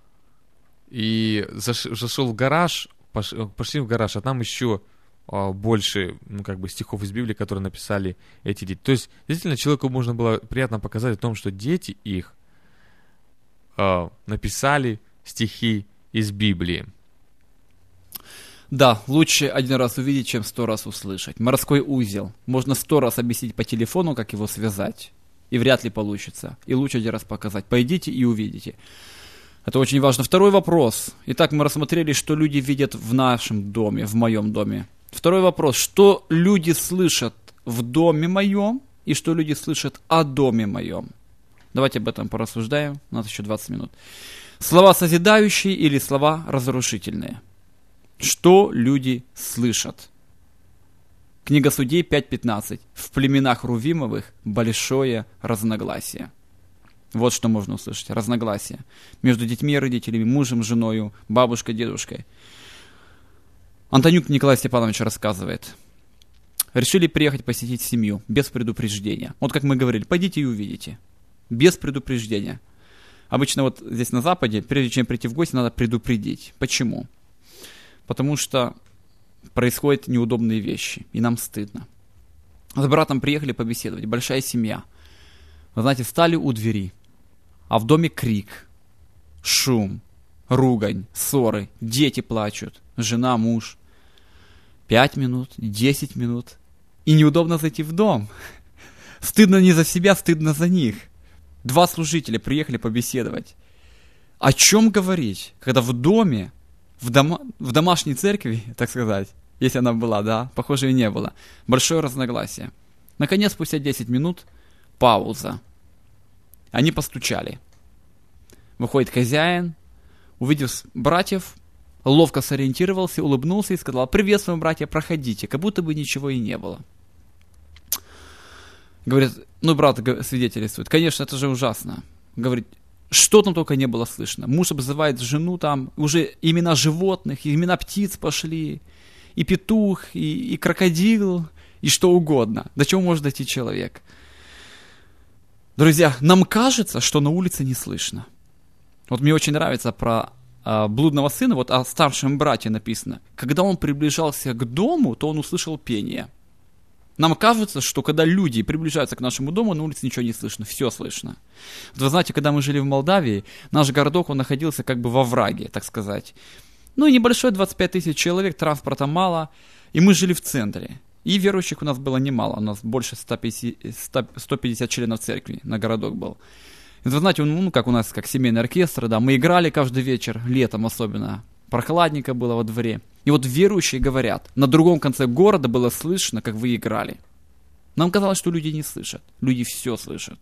И зашел в гараж, пошли в гараж, а там еще больше, ну, как бы, стихов из Библии, которые написали эти дети. То есть, действительно, человеку можно было приятно показать о том, что дети их написали стихи из Библии. Да, лучше один раз увидеть, чем сто раз услышать. Морской узел. Можно сто раз объяснить по телефону, как его связать, и вряд ли получится. И лучше один раз показать. Пойдите и увидите. Это очень важно. Второй вопрос. Итак, мы рассмотрели, что люди видят в нашем доме, в моем доме. Второй вопрос. Что люди слышат в доме моем и что люди слышат о доме моем? Давайте об этом порассуждаем. У нас еще двадцать минут. Слова созидающие или слова разрушительные? Что люди слышат? Книга Судей пять пятнадцать. В племенах Рувимовых большое разногласие. Вот что можно услышать. Разногласие. Между детьми и родителями, мужем, женою, бабушкой, дедушкой. Антонюк Николай Степанович рассказывает. Решили приехать посетить семью без предупреждения. Вот как мы говорили, пойдите и увидите. Без предупреждения. Обычно вот здесь на Западе, прежде чем прийти в гости, надо предупредить. Почему? Потому что происходят неудобные вещи, и нам стыдно. С братом приехали побеседовать, большая семья. Вы знаете, встали у двери. А в доме крик, шум, ругань, ссоры, дети плачут, жена, муж. Пять минут, десять минут. И неудобно зайти в дом. Стыдно не за себя, стыдно за них. Два служителя приехали побеседовать. О чем говорить, когда в доме, в, дома, в домашней церкви, так сказать, если она была, да, похоже, и не было, большое разногласие. Наконец, спустя десять минут, пауза. Они постучали. Выходит хозяин, увидев братьев, ловко сориентировался, улыбнулся и сказал: «Приветствуем, братья, проходите», как будто бы ничего и не было. Говорит, ну, брат свидетельствует, конечно, это же ужасно. Говорит, что там только не было слышно. Муж обзывает жену там, уже имена животных, имена птиц пошли, и петух, и, и крокодил, и что угодно. До чего может дойти человек? Друзья, нам кажется, что на улице не слышно. Вот мне очень нравится про э, блудного сына, вот о старшем брате написано. Когда он приближался к дому, то он услышал пение. Нам кажется, что когда люди приближаются к нашему дому, на улице ничего не слышно, все слышно. Вот вы знаете, когда мы жили в Молдавии, наш городок, он находился как бы во враге, так сказать. Ну и небольшой, двадцать пять тысяч человек, транспорта мало, и мы жили в центре. И верующих у нас было немало, у нас больше сто пятьдесят членов церкви на городок был. И вы знаете, ну как у нас, как семейный оркестр, да, мы играли каждый вечер, летом особенно, прохладненько было во дворе. И вот верующие говорят, на другом конце города было слышно, как вы играли. Нам казалось, что люди не слышат. Люди все слышат.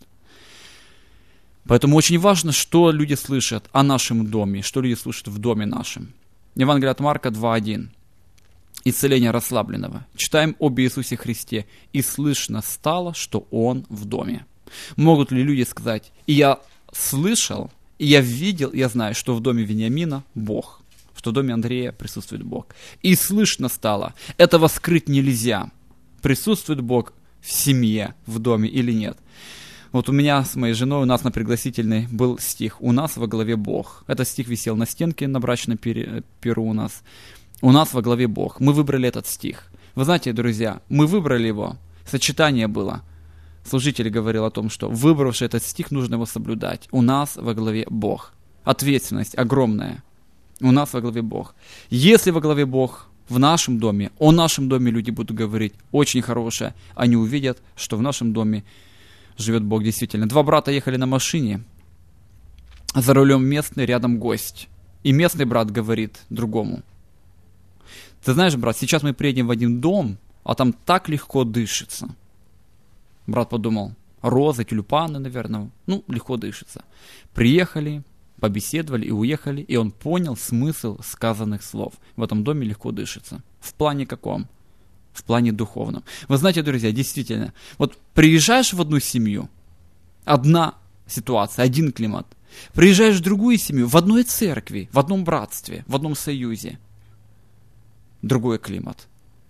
Поэтому очень важно, что люди слышат о нашем доме, что люди слышат в доме нашем. Евангелие от Марка два один. Исцеление расслабленного. Читаем об Иисусе Христе. И слышно стало, что Он в доме. Могут ли люди сказать: и я слышал, и я видел, и я знаю, что в доме Вениамина Бог, что в доме Андрея присутствует Бог. И слышно стало. Этого скрыть нельзя. Присутствует Бог в семье, в доме или нет. Вот у меня с моей женой, у нас на пригласительной был стих: «У нас во главе Бог». Этот стих висел на стенке на брачном перу у нас. «У нас во главе Бог». Мы выбрали этот стих. Вы знаете, друзья, мы выбрали его. Сочетание было. Служитель говорил о том, что выбравший этот стих, нужно его соблюдать. «У нас во главе Бог». Ответственность огромная. У нас во главе Бог. Если во главе Бог в нашем доме, о нашем доме люди будут говорить очень хорошее, они увидят, что в нашем доме живет Бог действительно. Два брата ехали на машине, за рулем местный, рядом гость. И местный брат говорит другому: ты знаешь, брат, сейчас мы приедем в один дом, а там так легко дышится. Брат подумал: розы, тюльпаны, наверное, ну, легко дышится. Приехали, побеседовали и уехали, и он понял смысл сказанных слов. В этом доме легко дышится. В плане каком? В плане духовном. Вы знаете, друзья, действительно, вот приезжаешь в одну семью, одна ситуация, один климат. Приезжаешь в другую семью, в одной церкви, в одном братстве, в одном союзе. Другой климат.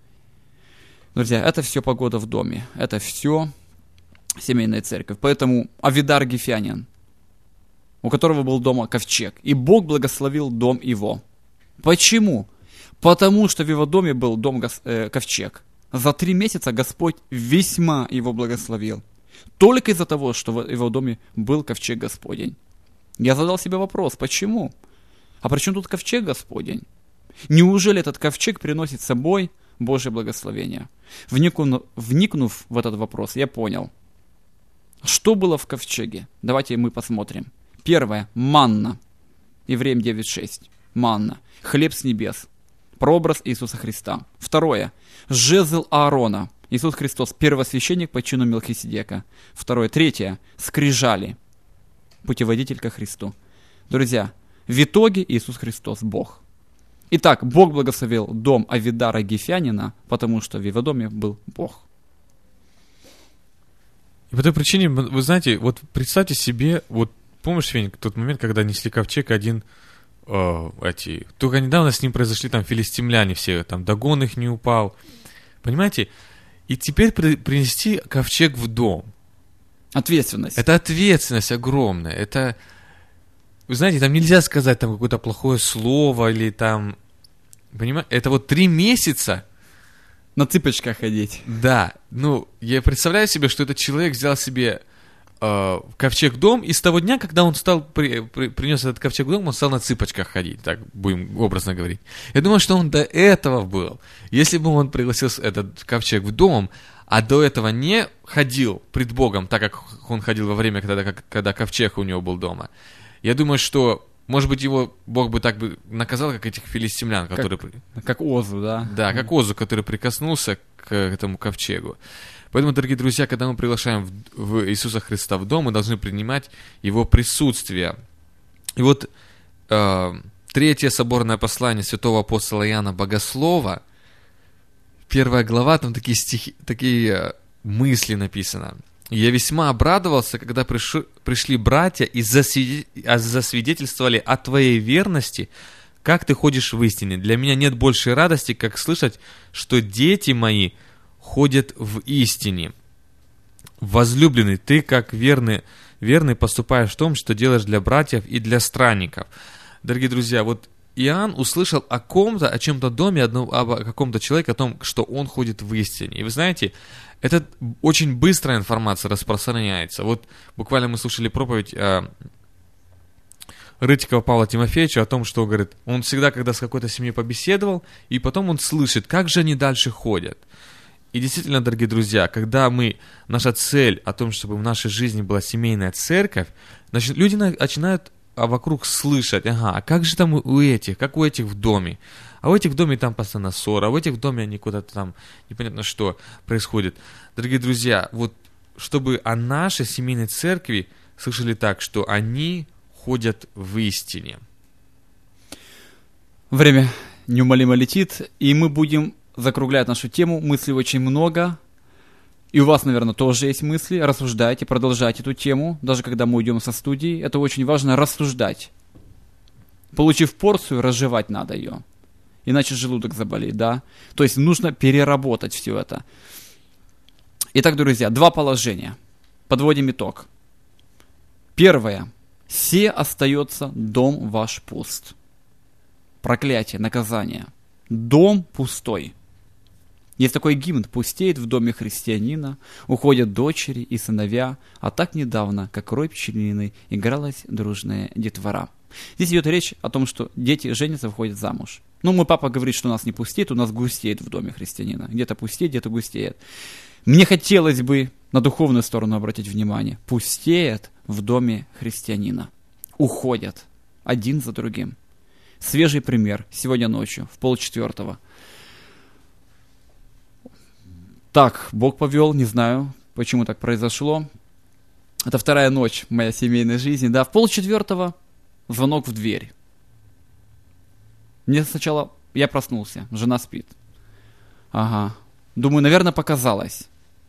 Друзья, это все погода в доме. Это все семейная церковь. Поэтому Авидар Гефянин, у которого был дома ковчег, и Бог благословил дом его. Почему? Потому что в его доме был дом э, ковчег. За три месяца Господь весьма его благословил. Только из-за того, что в его доме был ковчег Господень. Я задал себе вопрос: почему? А при чем тут ковчег Господень? Неужели этот ковчег приносит с собой Божье благословение? Вникнув, вникнув в этот вопрос, я понял, что было в ковчеге. Давайте мы посмотрим. Первое. Манна. Евреям девять шесть. Манна. Хлеб с небес. Прообраз Иисуса Христа. Второе. Жезл Аарона. Иисус Христос, первосвященник по чину Мелхиседека. Второе. Третье. Скрижали. Путеводитель ко Христу. Друзья, в итоге Иисус Христос Бог. Итак, Бог благословил дом Авидара Гефянина, потому что в его доме был Бог. И по той причине, вы знаете, вот представьте себе, вот помнишь, Вень, тот момент, когда несли ковчег один, э, эти, только недавно с ним произошли там филистимляне все, там Дагон их не упал, понимаете? И теперь при, принести ковчег в дом. Ответственность. Это ответственность огромная, это... Вы знаете, там нельзя сказать там какое-то плохое слово или там, понимаете, это вот три месяца. На цыпочках ходить. Да, ну, я представляю себе, что этот человек взял себе э, ковчег в дом, и с того дня, когда он стал, при, при, принес этот ковчег в дом, он стал на цыпочках ходить, так будем образно говорить. Я думаю, что он до этого был. Если бы он пригласил этот ковчег в дом, а до этого не ходил пред Богом, так как он ходил во время, когда, когда ковчег у него был дома, я думаю, что, может быть, его Бог бы так бы наказал, как этих филистимлян, Как, которые... как Озу, да? Да, как Озу, который прикоснулся к этому ковчегу. Поэтому, дорогие друзья, когда мы приглашаем в, в Иисуса Христа в дом, мы должны принимать Его присутствие. И вот э, третье соборное послание святого апостола Иоанна Богослова, первая глава, там такие стихи, такие э, мысли написано. «Я весьма обрадовался, когда приш... пришли братья и засвид... засвидетельствовали о твоей верности, как ты ходишь в истине. Для меня нет большей радости, как слышать, что дети мои ходят в истине. Возлюбленный, ты, как верный, верный, поступаешь в том, что делаешь для братьев и для странников». Дорогие друзья, вот Иоанн услышал о ком-то, о чем-то доме, о каком-то человеке, о том, что он ходит в истине. И вы знаете, это очень быстрая информация распространяется. Вот буквально мы слушали проповедь э, Рытикова Павла Тимофеевича о том, что, говорит, он всегда, когда с какой-то семьей побеседовал, и потом он слышит, как же они дальше ходят. И действительно, дорогие друзья, когда мы, наша цель о том, чтобы в нашей жизни была семейная церковь, значит, люди начинают а вокруг слышать, ага, а как же там у этих, как у этих в доме? А у этих в доме там постоянно ссора, а у этих в доме они куда-то там, непонятно что происходит. Дорогие друзья, вот чтобы о нашей семейной церкви слышали так, что они ходят в истине. Время неумолимо летит, и мы будем закруглять нашу тему. Мыслей очень много. И у вас, наверное, тоже есть мысли. Рассуждайте, продолжайте эту тему. Даже когда мы уйдем со студии, это очень важно рассуждать. Получив порцию, разжевать надо ее. Иначе желудок заболеет, да? То есть нужно переработать все это. Итак, друзья, два положения. Подводим итог. Первое. «Се остается дом ваш пуст». Проклятие, наказание. Дом пустой. Есть такой гимн: «Пустеет в доме христианина, уходят дочери и сыновья, а так недавно, как рой пчелиный, игралась дружная детвора». Здесь идет речь о том, что дети женятся, выходят замуж. Ну, мой папа говорит, что у нас не пустеет, у нас густеет в доме христианина. Где-то пустеет, где-то густеет. Мне хотелось бы на духовную сторону обратить внимание. Пустеет в доме христианина. Уходят один за другим. Свежий пример. Сегодня ночью, в полчетвертого. Так, Бог повел, не знаю, почему так произошло. Это вторая ночь в моей семейной жизни. Да, в полчетвертого звонок в дверь. Мне сначала... Я проснулся, жена спит. Ага. Думаю, наверное, показалось.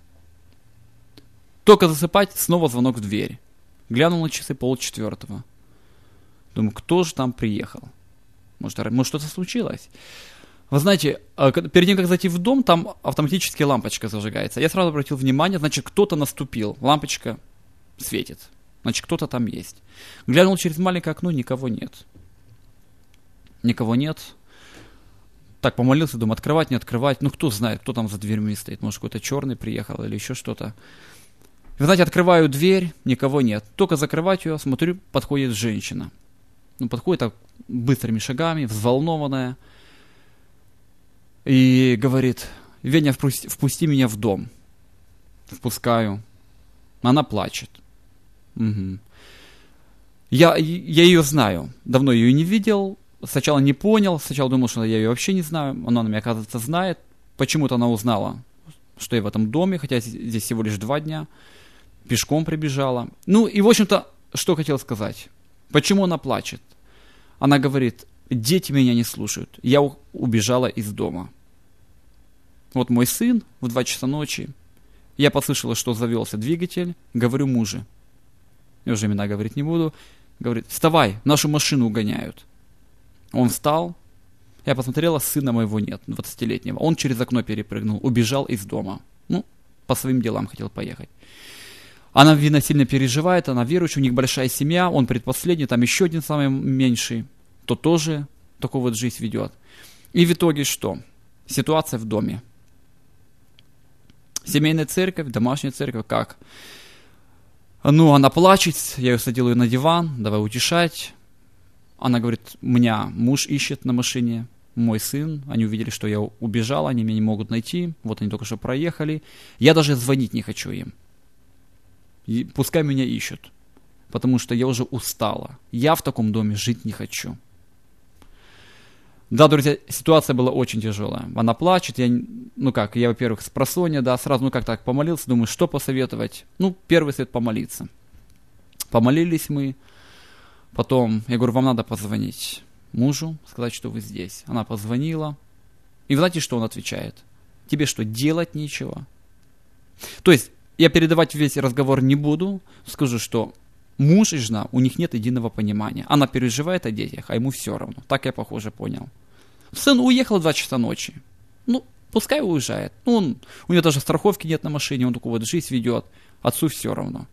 Только засыпать, снова звонок в дверь. Глянул на часы полчетвертого. Думаю, кто же там приехал? Может, может что-то случилось? Вы знаете, перед тем, как зайти в дом, там автоматически лампочка зажигается. Я сразу обратил внимание, значит, кто-то наступил. Лампочка светит. Значит, кто-то там есть. Глянул через маленькое окно, никого нет. Никого нет. Так, помолился, думаю, открывать, не открывать. Ну, кто знает, кто там за дверьми стоит. Может, какой-то черный приехал или еще что-то. Вы знаете, открываю дверь, никого нет. Только закрывать ее, смотрю, подходит женщина. Ну, подходит так быстрыми шагами, взволнованная. И говорит: «Веня, впусти, впусти меня в дом». Впускаю. Она плачет. Угу. Я, я ее знаю. Давно ее не видел. Сначала не понял. Сначала думал, что я ее вообще не знаю. Она меня, оказывается, знает. Почему-то она узнала, что я в этом доме, хотя здесь всего лишь два дня. Пешком прибежала. Ну и, в общем-то, что хотел сказать. Почему она плачет? Она говорит: «Дети меня не слушают. Я убежала из дома». Вот мой сын в два часа ночи. Я послышала, что завелся двигатель. Говорю мужу. Я уже имена говорить не буду. Говорит: «Вставай, нашу машину угоняют». Он встал. Я посмотрела, сына моего нет, двадцатилетнего. Он через окно перепрыгнул, убежал из дома. Ну, по своим делам хотел поехать. Она, видно, сильно переживает, она верующая, у них большая семья, он предпоследний, там еще один самый меньший, то тоже такую вот жизнь ведет. И в итоге что? Ситуация в доме. Семейная церковь, домашняя церковь, как? Ну, она плачет, я ее садил ее на диван, давай утешать. Она говорит, меня муж ищет на машине, мой сын. Они увидели, что я убежал, они меня не могут найти. Вот они только что проехали. Я даже звонить не хочу им. И пускай меня ищут, потому что я уже устала. Я в таком доме жить не хочу. Да, друзья, ситуация была очень тяжелая. Она плачет, я, ну как, я, во-первых, спросонья, да, сразу, ну как так, помолился, думаю, что посоветовать? Ну, первый совет — помолиться. Помолились мы, потом, я говорю, вам надо позвонить мужу, сказать, что вы здесь. Она позвонила, и вы знаете, что он отвечает? Тебе что, делать нечего? То есть, я передавать весь разговор не буду, скажу, что муж и жена, у них нет единого понимания. Она переживает о детях, а ему все равно. Так я, похоже, понял. Сын уехал в два часа ночи. Ну, пускай уезжает. Ну, он, у него даже страховки нет на машине, он такой вот жизнь ведет. Отцу все равно.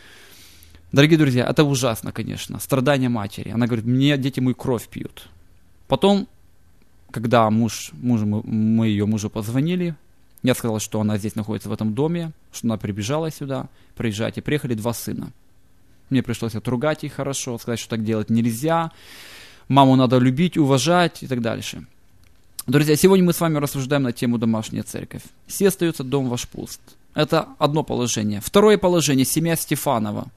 Дорогие друзья, это ужасно, конечно. Страдания матери. Она говорит, мне дети мою кровь пьют. Потом, когда муж, муж, мы ее мужу позвонили, я сказал, что она здесь находится в этом доме, что она прибежала сюда, приезжайте. Приехали два сына. Мне пришлось отругать их хорошо, сказать, что так делать нельзя. Маму надо любить, уважать и так дальше. Друзья, сегодня мы с вами рассуждаем на тему домашняя церковь. Все остаются, дом ваш пуст. Это одно положение. Второе положение — семья Стефанова,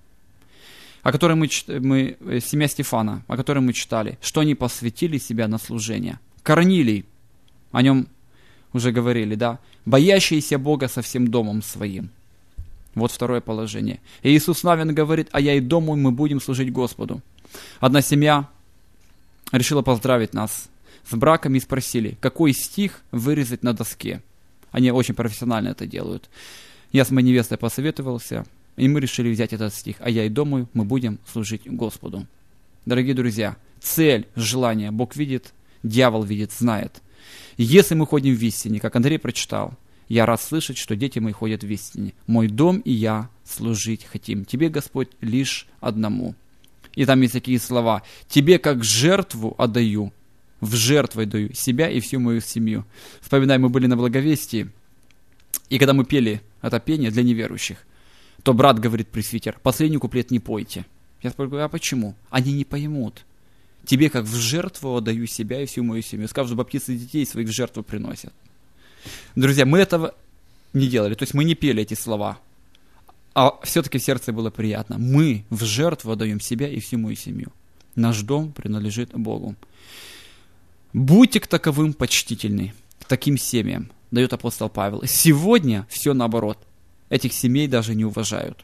о которой мы, мы, семья Стефана, о которой мы читали, что они посвятили себя на служение. Корнилий, о нем уже говорили, да, боящийся Бога со всем домом своим. Вот второе положение. И Иисус Навин говорит, а я и дом мой, мы будем служить Господу. Одна семья решила поздравить нас с браком и спросили, какой стих вырезать на доске. Они очень профессионально это делают. Я с моей невестой посоветовался, и мы решили взять этот стих. А я и дом мой, мы будем служить Господу. Дорогие друзья, цель, желание Бог видит, дьявол видит, знает. Если мы ходим в истине, как Андрей прочитал, я рад слышать, что дети мои ходят в истине. Мой дом и я служить хотим. Тебе, Господь, лишь одному. И там есть такие слова. Тебе как жертву отдаю, в жертву даю себя и всю мою семью. Вспоминаю, мы были на Благовестии, и когда мы пели это пение для неверующих, то брат говорит, пресвитер, последний куплет не пойте. Я спрашиваю, а почему? Они не поймут. Тебе как в жертву отдаю себя и всю мою семью. Скажут, что баптисты детей своих в жертву приносят. Друзья, мы этого не делали, то есть мы не пели эти слова, а все-таки в сердце было приятно. Мы в жертву отдаем себя и всю мою семью. Наш дом принадлежит Богу. Будьте к таковым почтительны, к таким семьям, дает апостол Павел. Сегодня все наоборот. Этих семей даже не уважают.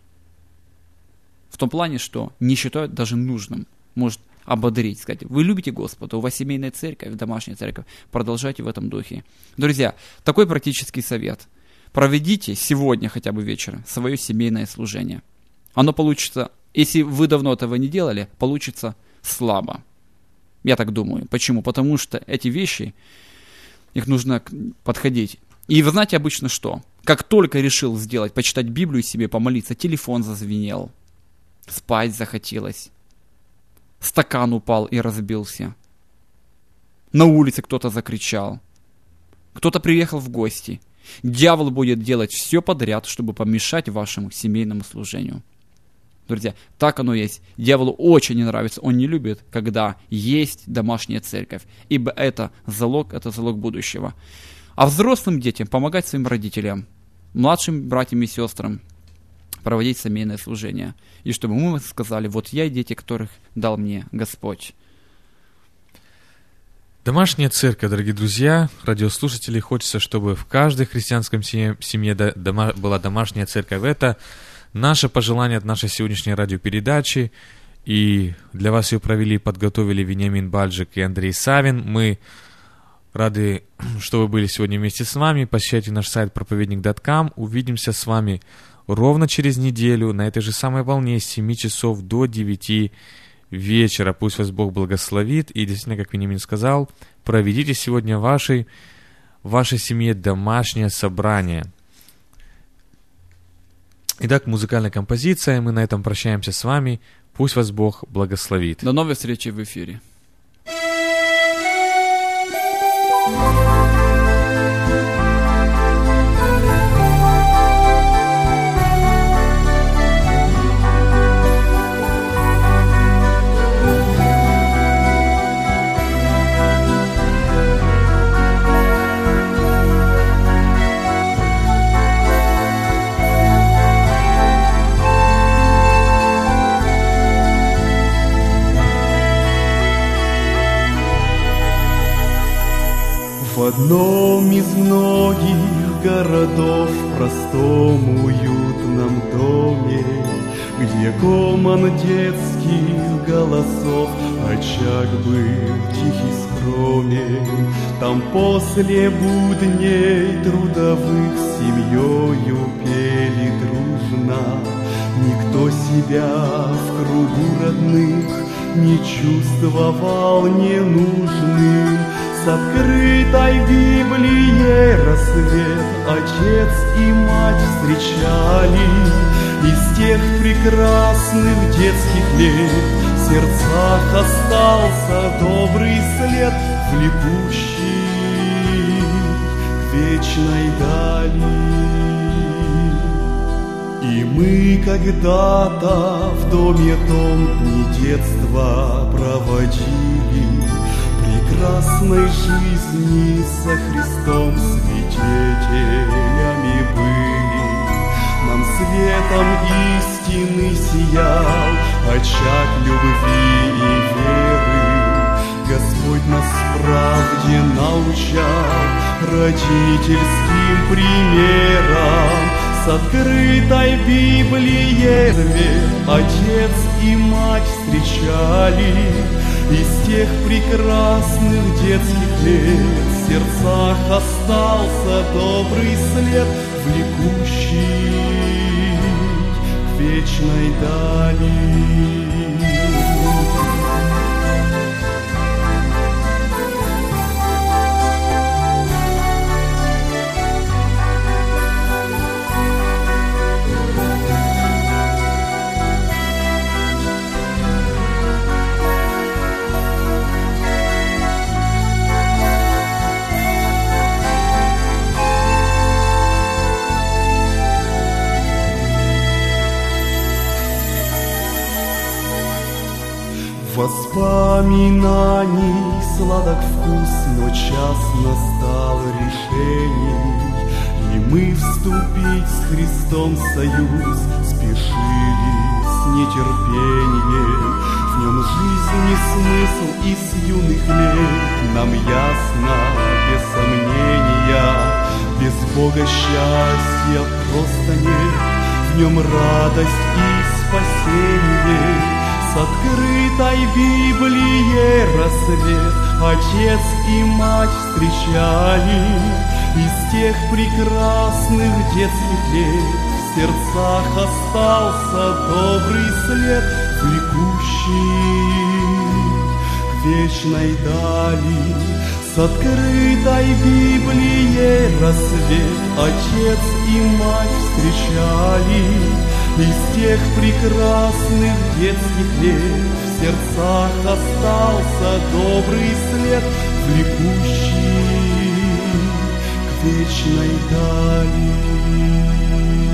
В том плане, что не считают даже нужным. Может ободрить, сказать, вы любите Господа, у вас семейная церковь, домашняя церковь, продолжайте в этом духе. Друзья, такой практический совет. Проведите сегодня хотя бы вечером свое семейное служение. Оно получится, если вы давно этого не делали, получится слабо. Я так думаю. Почему? Потому что эти вещи, их нужно подходить. И вы знаете обычно что? Как только решил сделать, почитать Библию себе, помолиться, телефон зазвенел, спать захотелось. Стакан упал и разбился. На улице кто-то закричал. Кто-то приехал в гости. Дьявол будет делать все подряд, чтобы помешать вашему семейному служению. Друзья, так оно есть. Дьяволу очень не нравится. Он не любит, когда есть домашняя церковь. Ибо это залог, это залог будущего. А взрослым детям помогать своим родителям, младшим братьям и сестрам проводить семейное служение. И чтобы мы сказали, вот я и дети, которых дал мне Господь. Домашняя церковь, дорогие друзья, радиослушатели, хочется, чтобы в каждой христианском семье, семье дома, была домашняя церковь. Это наше пожелание от нашей сегодняшней радиопередачи. И для вас ее провели и подготовили Вениамин Бальджик и Андрей Савин. Мы рады, что вы были сегодня вместе с нами. Посещайте наш сайт проповедник точка ком. Увидимся с вами ровно через неделю на этой же самой волне с семи часов до девяти вечера. Пусть вас Бог благословит. И действительно, как Вениамин сказал, проведите сегодня в вашей, в вашей семье домашнее собрание. Итак, музыкальная композиция. Мы на этом прощаемся с вами. Пусть вас Бог благословит. До новой встречи в эфире. одном из многих городов, в простом уютном доме, где гомон детских голосов, очаг был тихий, скромен. Там после будней трудовых семьёю пели дружно. Никто себя в кругу родных не чувствовал ненужным. С открытой Библией рассвет отец и мать встречали. Из тех прекрасных детских лет в сердцах остался добрый след, влекущий к вечной дали. И мы когда-то в доме том дни детства проводили, прекрасной жизни со Христом свидетелями были. Нам светом истины сиял очаг любви и веры. Господь нас правде научал родительским примером. С открытой Библией отец и мать встречали. Из тех прекрасных детских лет в сердцах остался добрый след, влекущий к вечной дали. Воспоминаний сладок вкус, но час настал решений, и мы вступить с Христом в союз спешили с нетерпением. В нем жизни смысл и с юных лет нам ясно, без сомнения. Без Бога счастья просто нет, в нем радость и спасение. С открытой Библией рассвет отец и мать встречали. Из тех прекрасных детских лет в сердцах остался добрый след, влекущий к вечной дали. С открытой Библией рассвет отец и мать встречали. Из тех прекрасных детских лет в сердцах остался добрый след, влекущий к вечной дали. вечной дали.